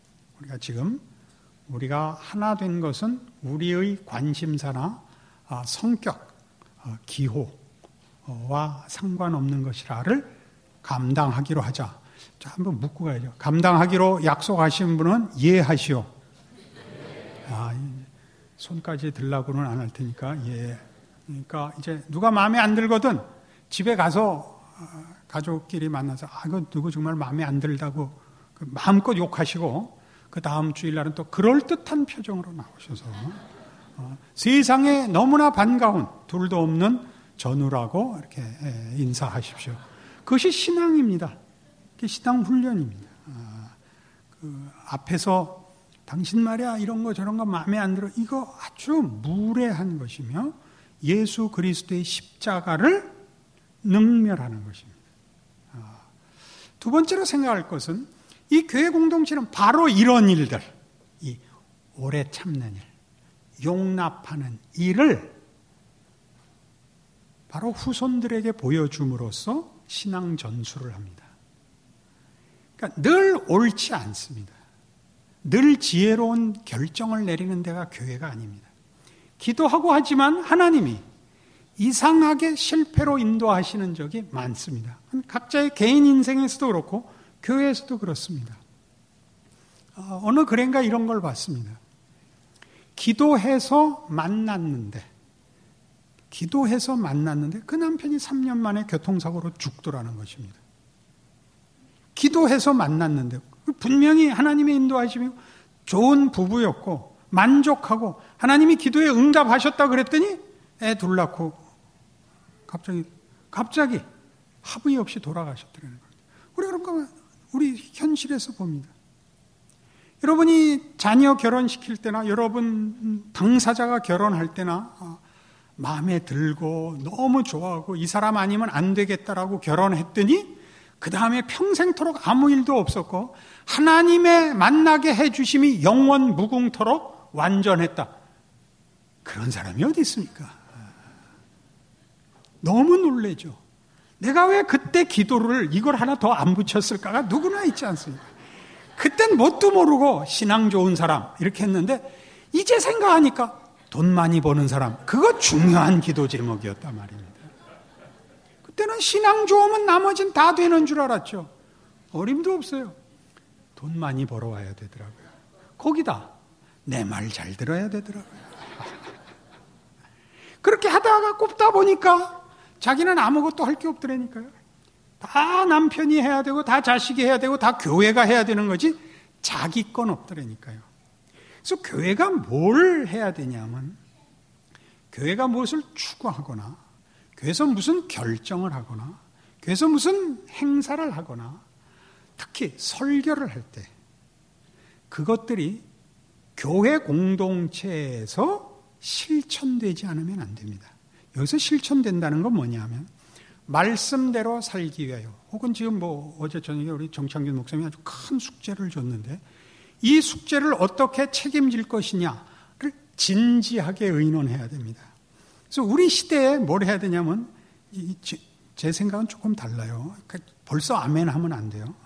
우리가 하나 된 것은 우리의 관심사나 성격, 기호와 상관없는 것이라를 감당하기로 하자. 자, 한번 묻고 가야죠. 감당하기로 약속하신 분은 예 하시오. 손까지 들라고는 안 할 테니까 예. 그러니까 이제 누가 마음에 안 들거든 집에 가서 가족끼리 만나서 이거 누구 정말 마음에 안 들다고 마음껏 욕하시고 그 다음 주일날은 또 그럴듯한 표정으로 나오셔서 세상에 너무나 반가운 둘도 없는 전우라고 이렇게 인사하십시오. 그것이 신앙입니다. 그게 신앙 훈련입니다. 그 앞에서 당신 말이야 이런 거 저런 거 마음에 안 들어 이거 아주 무례한 것이며 예수 그리스도의 십자가를 능멸하는 것입니다. 두 번째로 생각할 것은 이 교회 공동체는 바로 이런 일들, 이 오래 참는 일, 용납하는 일을 바로 후손들에게 보여줌으로써 신앙 전수를 합니다. 그러니까 늘 옳지 않습니다. 늘 지혜로운 결정을 내리는 데가 교회가 아닙니다. 기도하고 하지만 하나님이 이상하게 실패로 인도하시는 적이 많습니다. 각자의 개인 인생에서도 그렇고 교회에서도 그렇습니다. 어느 글인가 이런 걸 봤습니다. 기도해서 만났는데 그 남편이 3년 만에 교통사고로 죽더라는 것입니다. 기도해서 만났는데 분명히 하나님의 인도하심이 좋은 부부였고 만족하고 하나님이 기도에 응답하셨다 그랬더니 애 둘 낳고 갑자기 합의 없이 돌아가셨더라는 거예요. 우리 그런 거 우리 현실에서 봅니다. 여러분이 자녀 결혼시킬 때나 여러분 당사자가 결혼할 때나 마음에 들고 너무 좋아하고 이 사람 아니면 안 되겠다라고 결혼했더니 그 다음에 평생토록 아무 일도 없었고 하나님의 만나게 해주심이 영원 무궁토록 완전했다. 그런 사람이 어디 있습니까? 너무 놀라죠. 내가 왜 그때 기도를 이걸 하나 더 안 붙였을까가 누구나 있지 않습니까? 그땐 뭣도 모르고 신앙 좋은 사람 이렇게 했는데 이제 생각하니까 돈 많이 버는 사람, 그거 중요한 기도 제목이었단 말입니다. 그때는 신앙 좋으면 나머지는 다 되는 줄 알았죠. 어림도 없어요. 돈 많이 벌어와야 되더라고요. 거기다 내 말 잘 들어야 되더라고요. 그렇게 하다가 꼽다 보니까 자기는 아무것도 할 게 없더라니까요. 다 남편이 해야 되고 다 자식이 해야 되고 다 교회가 해야 되는 거지 자기 건 없더라니까요. 그래서 교회가 뭘 해야 되냐면 교회가 무엇을 추구하거나 교회에서 무슨 결정을 하거나 교회에서 무슨 행사를 하거나 특히 설교를 할 때 그것들이 교회 공동체에서 실천되지 않으면 안 됩니다. 여기서 실천된다는 건 뭐냐면 말씀대로 살기 위하여 혹은 지금 어제 저녁에 우리 정창균 목사님이 아주 큰 숙제를 줬는데 이 숙제를 어떻게 책임질 것이냐를 진지하게 의논해야 됩니다. 그래서 우리 시대에 뭘 해야 되냐면 제 생각은 조금 달라요. 벌써 아멘 하면 안 돼요.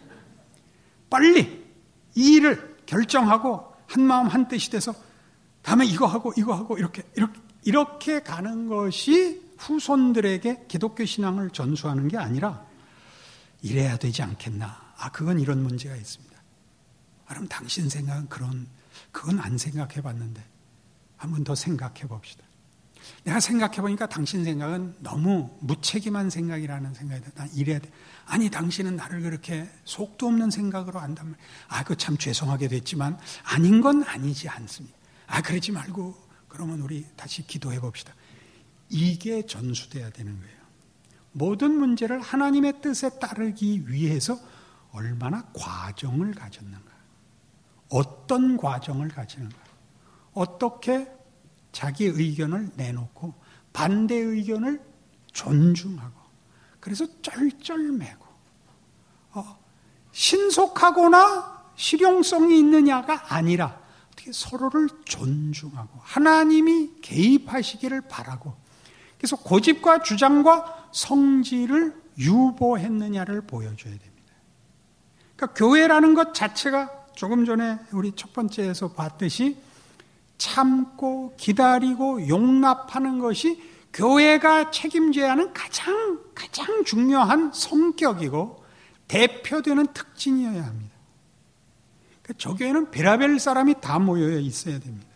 빨리 이 일을 결정하고 한마음 한뜻이 돼서 다음에 이거 하고 이렇게 가는 것이 후손들에게 기독교 신앙을 전수하는 게 아니라 이래야 되지 않겠나. 그건 이런 문제가 있습니다. 그럼 당신 생각은 그건 안 생각해 봤는데 한 번 더 생각해 봅시다. 내가 생각해 보니까 당신 생각은 너무 무책임한 생각이라는 생각이 나 이래야 돼. 아니 당신은 나를 그렇게 속도 없는 생각으로 안단 말이야. 그거 참 죄송하게 됐지만 아닌 건 아니지 않습니까? 그러지 말고 그러면 우리 다시 기도해 봅시다. 이게 전수돼야 되는 거예요. 모든 문제를 하나님의 뜻에 따르기 위해서 얼마나 과정을 가졌는가. 어떤 과정을 가지는가. 어떻게 자기 의견을 내놓고 반대 의견을 존중하고 그래서 쩔쩔매고 신속하거나 실용성이 있느냐가 아니라 어떻게 서로를 존중하고 하나님이 개입하시기를 바라고 그래서 고집과 주장과 성질을 유보했느냐를 보여줘야 됩니다. 그러니까 교회라는 것 자체가 조금 전에 우리 첫 번째에서 봤듯이 참고 기다리고 용납하는 것이 교회가 책임져야 하는 가장 중요한 성격이고 대표되는 특징이어야 합니다. 그러니까 저 교회는 별의별 사람이 다 모여 있어야 됩니다.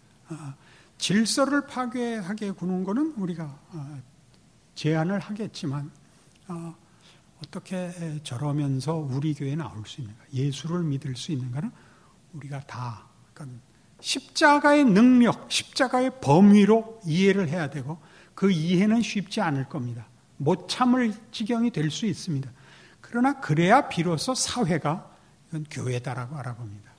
질서를 파괴하게 구는 것은 우리가 제한을 하겠지만 어떻게 저러면서 우리 교회에 나올 수 있는가, 예수를 믿을 수 있는가는 우리가 다 그러니까 십자가의 능력, 십자가의 범위로 이해를 해야 되고 그 이해는 쉽지 않을 겁니다. 못 참을 지경이 될 수 있습니다. 그러나 그래야 비로소 사회가 이건 교회다라고 알아봅니다.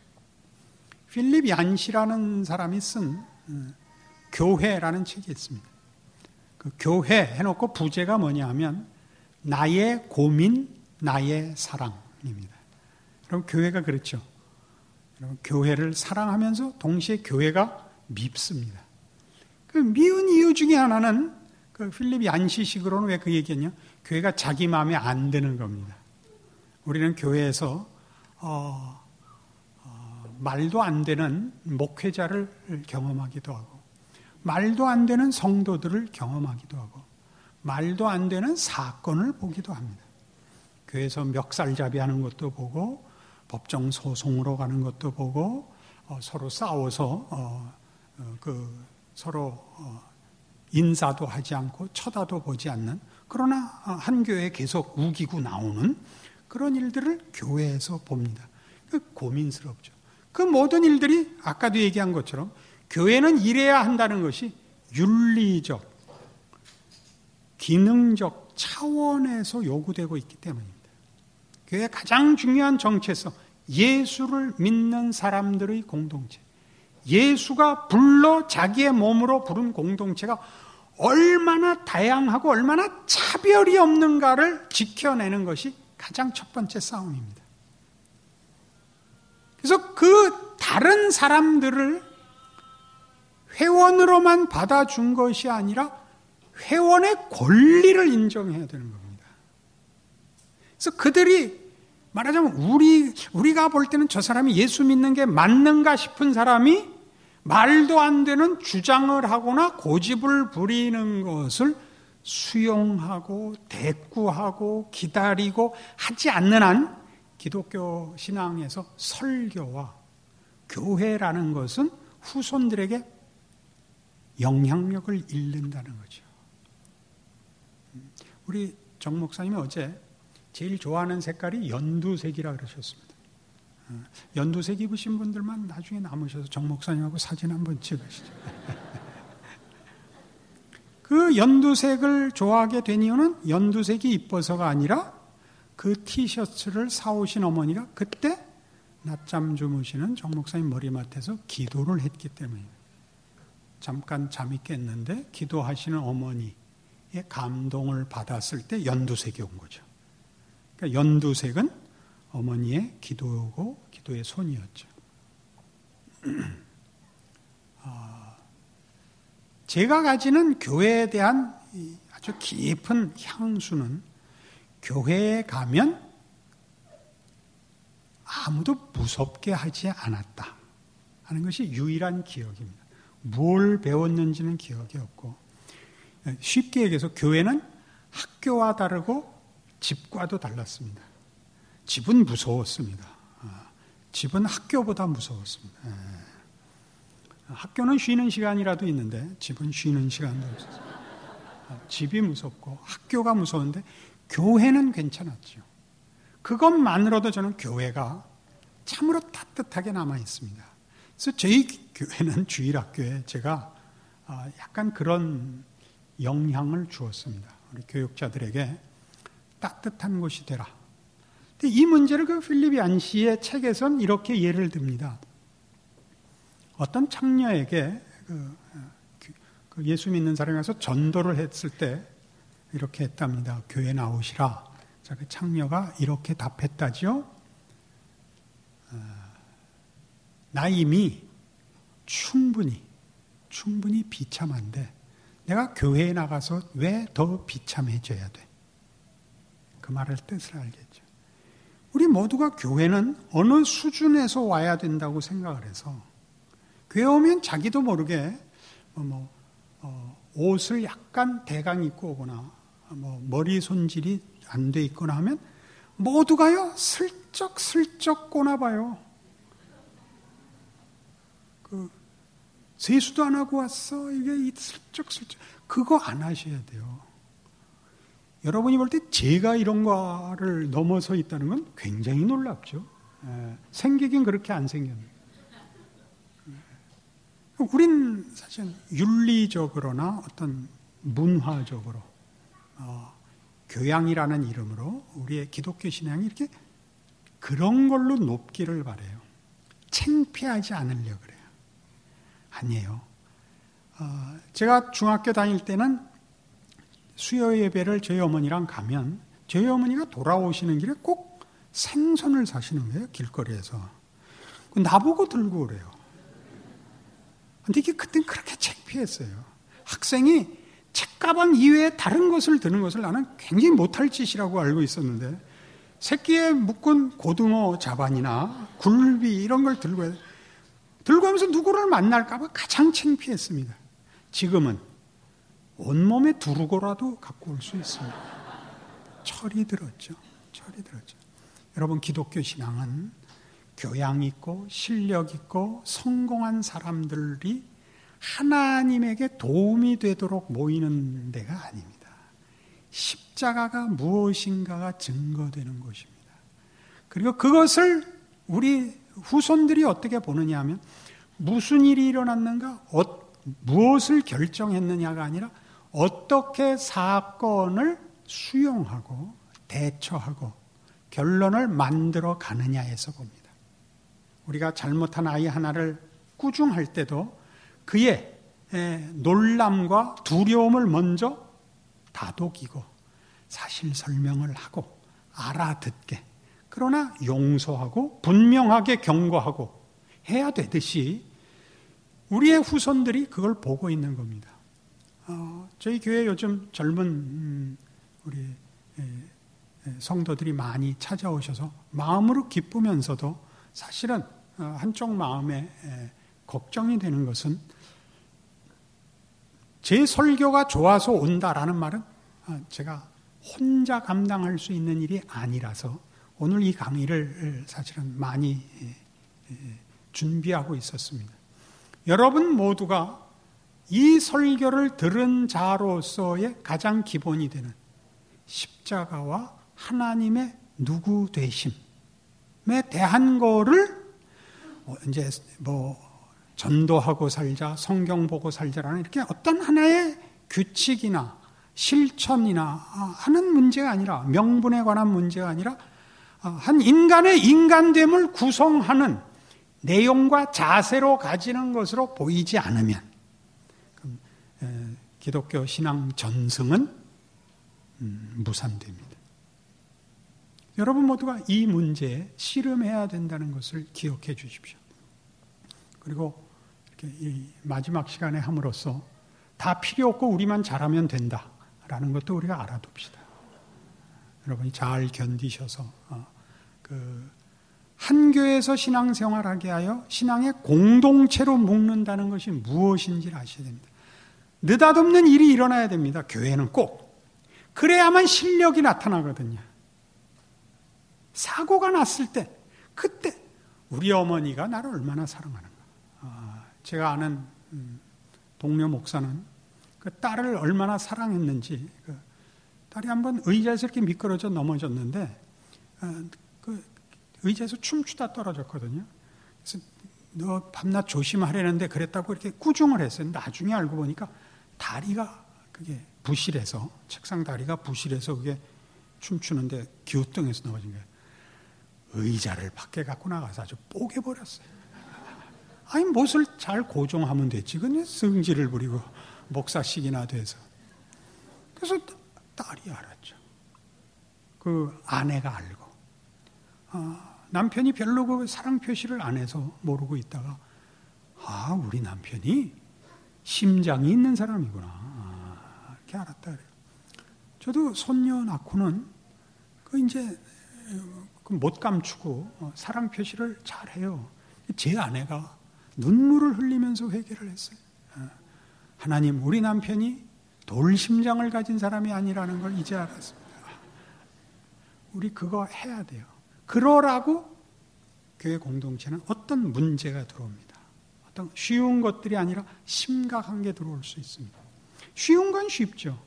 필립 얀시라는 사람이 쓴 교회라는 책이 있습니다. 그 교회 해놓고 부제가 뭐냐 하면 나의 고민, 나의 사랑입니다. 그럼 교회가 그렇죠. 교회를 사랑하면서 동시에 교회가 밉습니다. 그 미운 이유 중에 하나는 그 필립 얀시식으로는 왜 그 얘기했냐? 교회가 자기 마음에 안 드는 겁니다. 우리는 교회에서 말도 안 되는 목회자를 경험하기도 하고 말도 안 되는 성도들을 경험하기도 하고 말도 안 되는 사건을 보기도 합니다. 교회에서 멱살잡이 하는 것도 보고 법정 소송으로 가는 것도 보고 서로 싸워서 서로 인사도 하지 않고 쳐다도 보지 않는, 그러나 한 교회에 계속 우기고 나오는 그런 일들을 교회에서 봅니다. 고민스럽죠. 그 모든 일들이 아까도 얘기한 것처럼 교회는 이래야 한다는 것이 윤리적, 기능적 차원에서 요구되고 있기 때문입니다. 교회의 가장 중요한 정체성, 예수를 믿는 사람들의 공동체, 예수가 불러 자기의 몸으로 부른 공동체가 얼마나 다양하고 얼마나 차별이 없는가를 지켜내는 것이 가장 첫 번째 싸움입니다. 그래서 그 다른 사람들을 회원으로만 받아준 것이 아니라 회원의 권리를 인정해야 되는 겁니다. 그래서 그들이 말하자면 우리가 볼 때는 저 사람이 예수 믿는 게 맞는가 싶은 사람이 말도 안 되는 주장을 하거나 고집을 부리는 것을 수용하고 대꾸하고 기다리고 하지 않는 한 기독교 신앙에서 설교와 교회라는 것은 후손들에게 영향력을 잃는다는 거죠. 우리 정 목사님이 어제 제일 좋아하는 색깔이 연두색이라 그러셨습니다. 연두색 입으신 분들만 나중에 남으셔서 정 목사님하고 사진 한번 찍으시죠. 그 연두색을 좋아하게 된 이유는 연두색이 이뻐서가 아니라 그 티셔츠를 사오신 어머니가 그때 낮잠 주무시는 정 목사님 머리맡에서 기도를 했기 때문입니다. 잠깐 잠이 깼는데 기도하시는 어머니의 감동을 받았을 때 연두색이 온 거죠. 그러니까 연두색은 어머니의 기도고 기도의 손이었죠. 제가 가지는 교회에 대한 아주 깊은 향수는 교회에 가면 아무도 무섭게 하지 않았다 하는 것이 유일한 기억입니다. 뭘 배웠는지는 기억이 없고, 쉽게 얘기해서 교회는 학교와 다르고 집과도 달랐습니다. 집은 무서웠습니다. 집은 학교보다 무서웠습니다. 학교는 쉬는 시간이라도 있는데 집은 쉬는 시간도 없었어요. 집이 무섭고 학교가 무서운데 교회는 괜찮았죠. 그것만으로도 저는 교회가 참으로 따뜻하게 남아 있습니다. 그래서 저희 교회는 주일학교에 제가 약간 그런 영향을 주었습니다. 우리 교육자들에게 따뜻한 곳이 되라. 근데 이 문제를 그 필립 얀시의 책에선 이렇게 예를 듭니다. 어떤 창녀에게 그 예수 믿는 사람이 와서 전도를 했을 때 이렇게 했답니다. 교회 나오시라. 자, 그 창녀가 이렇게 답했다죠. 나 이미 충분히 비참한데 내가 교회에 나가서 왜 더 비참해져야 돼? 그 말의 뜻을 알겠죠. 우리 모두가 교회는 어느 수준에서 와야 된다고 생각을 해서 교회 오면 자기도 모르게 옷을 약간 대강 입고 오거나 머리 손질이 안 돼 있거나 하면 모두가요 슬쩍 꼬나봐요. 세수도 안 하고 왔어. 이게 슬쩍 그거 안 하셔야 돼요. 여러분이 볼 때 제가 이런 거를 넘어서 있다는 건 굉장히 놀랍죠. 생기긴 그렇게 안 생겼는데. 우린 사실 윤리적으로나 어떤 문화적으로 교양이라는 이름으로 우리의 기독교 신앙이 이렇게 그런 걸로 높기를 바라요. 창피하지 않으려고 그래요. 아니에요. 제가 중학교 다닐 때는 수요 예배를 저희 어머니랑 가면 저희 어머니가 돌아오시는 길에 꼭 생선을 사시는 거예요. 길거리에서. 나보고 들고 오래요. 근데 이게 그땐 그렇게 창피했어요. 학생이 책가방 이외에 다른 것을 드는 것을 나는 굉장히 못할 짓이라고 알고 있었는데 새끼에 묶은 고등어 자반이나 굴비 이런 걸 들고 하면서 누구를 만날까 봐 가장 창피했습니다. 지금은 온몸에 두르고라도 갖고 올 수 있습니다. 철이 들었죠. 여러분, 기독교 신앙은 교양 있고 실력 있고 성공한 사람들이 하나님에게 도움이 되도록 모이는 데가 아닙니다. 십자가가 무엇인가가 증거되는 곳입니다. 그리고 그것을 우리 후손들이 어떻게 보느냐 하면 무슨 일이 일어났는가, 무엇을 결정했느냐가 아니라 어떻게 사건을 수용하고 대처하고 결론을 만들어 가느냐에서 봅니다. 우리가 잘못한 아이 하나를 꾸중할 때도 그의 놀람과 두려움을 먼저 다독이고 사실 설명을 하고 알아듣게, 그러나 용서하고 분명하게 경고하고 해야 되듯이 우리의 후손들이 그걸 보고 있는 겁니다. 저희 교회 요즘 젊은 우리 성도들이 많이 찾아오셔서 마음으로 기쁘면서도 사실은 한쪽 마음에 걱정이 되는 것은, 제 설교가 좋아서 온다라는 말은 제가 혼자 감당할 수 있는 일이 아니라서 오늘 이 강의를 사실은 많이 준비하고 있었습니다. 여러분 모두가 이 설교를 들은 자로서의 가장 기본이 되는 십자가와 하나님의 누구 되심에 대한 거를 이제 전도하고 살자, 성경 보고 살자라는 이렇게 어떤 하나의 규칙이나 실천이나 하는 문제가 아니라, 명분에 관한 문제가 아니라 한 인간의 인간됨을 구성하는 내용과 자세로 가지는 것으로 보이지 않으면 기독교 신앙 전승은 무산됩니다. 여러분 모두가 이 문제에 씨름해야 된다는 것을 기억해 주십시오. 그리고 이렇게 이 마지막 시간에 함으로써 다 필요 없고 우리만 잘하면 된다라는 것도 우리가 알아둡시다. 여러분이 잘 견디셔서 한 교회에서 신앙생활하게 하여 신앙의 공동체로 묶는다는 것이 무엇인지를 아셔야 됩니다. 느닷없는 일이 일어나야 됩니다. 교회는 꼭. 그래야만 실력이 나타나거든요. 사고가 났을 때, 그때 우리 어머니가 나를 얼마나 사랑하는가. 제가 아는 동료 목사는 그 딸을 얼마나 사랑했는지, 딸이 한번 의자에서 이렇게 미끄러져 넘어졌는데 그 의자에서 춤추다 떨어졌거든요. 그래서 너 밤낮 조심하려는데 그랬다고 이렇게 꾸중을 했어요. 나중에 알고 보니까 다리가 그게 부실해서, 책상 다리가 부실해서 그게 춤추는데 기우뚱해서 넘어진 거예요. 의자를 밖에 갖고 나가서 아주 뽀개버렸어요. 아니, 못을 잘 고정하면 됐지. 그냥 성질을 부리고 목사식이나 돼서. 그래서 딸이 알았죠. 그 아내가 알고. 남편이 별로 그 사랑 표시를 안 해서 모르고 있다가, 우리 남편이 심장이 있는 사람이구나. 이렇게 알았다 그래요. 저도 손녀 낳고는 이제 못 감추고 사랑 표시를 잘 해요. 제 아내가 눈물을 흘리면서 회개를 했어요. 하나님, 우리 남편이 돌심장을 가진 사람이 아니라는 걸 이제 알았습니다. 우리 그거 해야 돼요. 그러라고 교회 공동체는 어떤 문제가 들어옵니다. 어떤 쉬운 것들이 아니라 심각한 게 들어올 수 있습니다. 쉬운 건 쉽죠.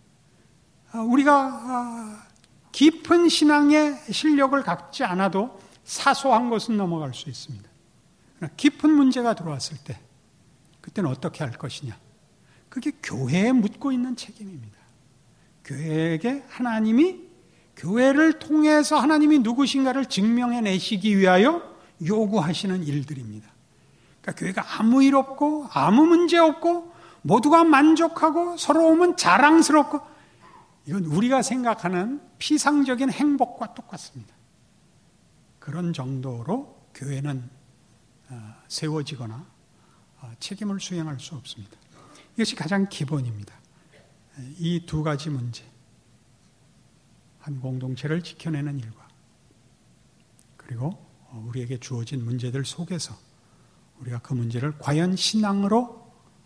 우리가 깊은 신앙의 실력을 갖지 않아도 사소한 것은 넘어갈 수 있습니다. 깊은 문제가 들어왔을 때 그때는 어떻게 할 것이냐. 그게 교회에 묻고 있는 책임입니다. 교회에게 하나님이, 교회를 통해서 하나님이 누구신가를 증명해내시기 위하여 요구하시는 일들입니다. 그러니까 교회가 아무 일 없고 아무 문제 없고 모두가 만족하고 서러움은 자랑스럽고, 이건 우리가 생각하는 피상적인 행복과 똑같습니다. 그런 정도로 교회는 세워지거나 책임을 수행할 수 없습니다. 이것이 가장 기본입니다. 이 두 가지 문제, 한 공동체를 지켜내는 일과 그리고 우리에게 주어진 문제들 속에서 우리가 그 문제를 과연 신앙으로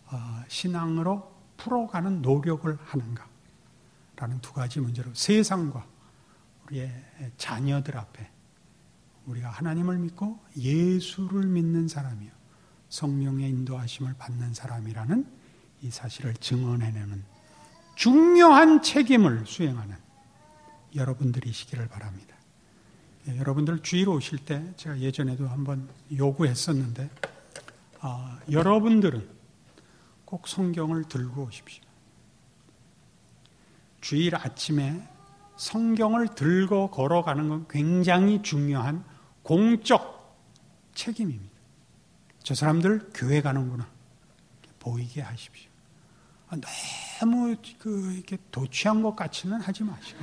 풀어가는 노력을 하는가 라는 두 가지 문제로 세상과 우리의 자녀들 앞에 우리가 하나님을 믿고 예수를 믿는 사람이요, 성령의 인도하심을 받는 사람이라는 이 사실을 증언해내는 중요한 책임을 수행하는 여러분들이시기를 바랍니다. 여러분들 주일 오실 때 제가 예전에도 한번 요구했었는데, 여러분들은 꼭 성경을 들고 오십시오. 주일 아침에 성경을 들고 걸어가는 건 굉장히 중요한 공적 책임입니다. 저 사람들 교회 가는구나 보이게 하십시오. 너무 이렇게 도취한 것 같이는 하지 마시고,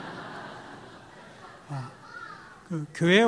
교회에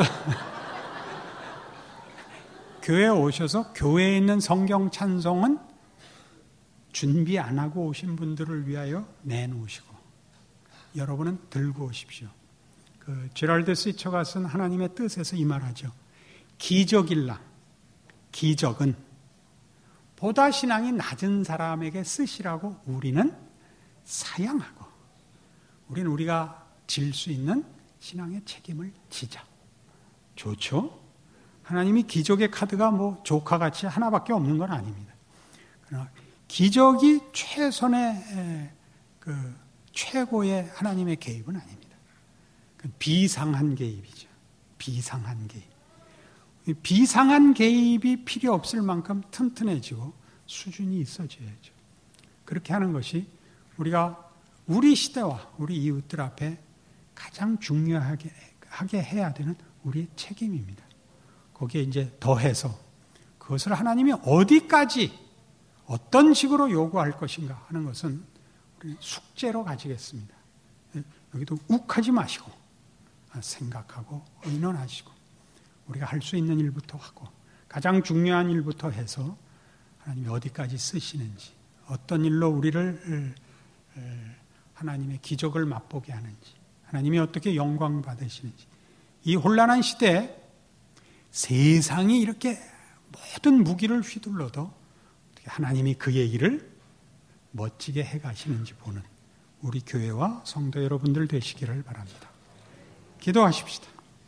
오셔서 교회에 있는 성경 찬송은 준비 안 하고 오신 분들을 위하여 내놓으시고, 여러분은 들고 오십시오. 제랄드 시처가 쓴 하나님의 뜻에서 이 말하죠. 기적일라. 기적은 보다 신앙이 낮은 사람에게 쓰시라고 우리는 사양하고, 우리는 우리가 질 수 있는 신앙의 책임을 지자. 좋죠? 하나님이 기적의 카드가 조카같이 하나밖에 없는 건 아닙니다. 그러나 기적이 최선의 최고의 하나님의 개입은 아닙니다. 비상한 개입이죠. 비상한 개입. 비상한 개입이 필요 없을 만큼 튼튼해지고 수준이 있어져야죠. 그렇게 하는 것이 우리가 우리 시대와 우리 이웃들 앞에 가장 중요하게 해야 되는 우리의 책임입니다. 거기에 이제 더해서 그것을 하나님이 어디까지 어떤 식으로 요구할 것인가 하는 것은 우리 숙제로 가지겠습니다. 여기도 욱하지 마시고 생각하고 의논하시고 우리가 할 수 있는 일부터 하고 가장 중요한 일부터 해서 하나님이 어디까지 쓰시는지, 어떤 일로 우리를 하나님의 기적을 맛보게 하는지, 하나님이 어떻게 영광 받으시는지, 이 혼란한 시대에 세상이 이렇게 모든 무기를 휘둘러도 어떻게 하나님이 그의 일을 멋지게 해가시는지 보는 우리 교회와 성도 여러분들 되시기를 바랍니다. 기도하십시다.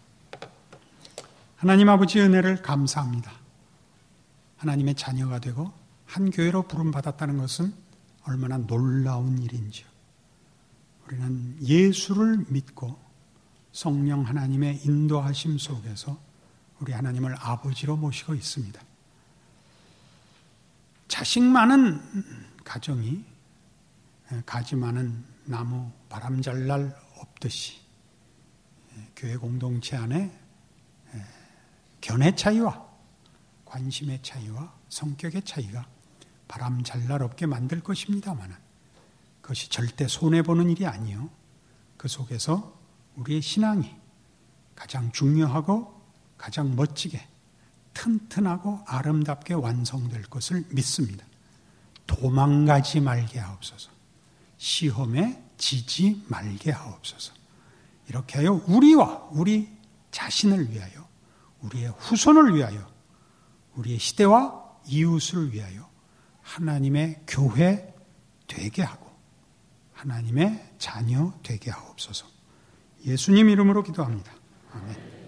하나님 아버지 은혜를 감사합니다. 하나님의 자녀가 되고 한 교회로 부름받았다는 것은 얼마나 놀라운 일인지요. 우리는 예수를 믿고 성령 하나님의 인도하심 속에서 우리 하나님을 아버지로 모시고 있습니다. 자식 많은 가정이 가지 많은 나무 바람잘 날 없듯이 교회 공동체 안에 견해 차이와 관심의 차이와 성격의 차이가 바람잘 날 없게 만들 것입니다만, 그것이 절대 손해보는 일이 아니요, 그 속에서 우리의 신앙이 가장 중요하고 가장 멋지게 튼튼하고 아름답게 완성될 것을 믿습니다. 도망가지 말게 하옵소서. 시험에 지지 말게 하옵소서. 이렇게 하여 우리와 우리 자신을 위하여, 우리의 후손을 위하여, 우리의 시대와 이웃을 위하여 하나님의 교회 되게 하고 하나님의 자녀 되게 하옵소서. 예수님 이름으로 기도합니다. 아멘.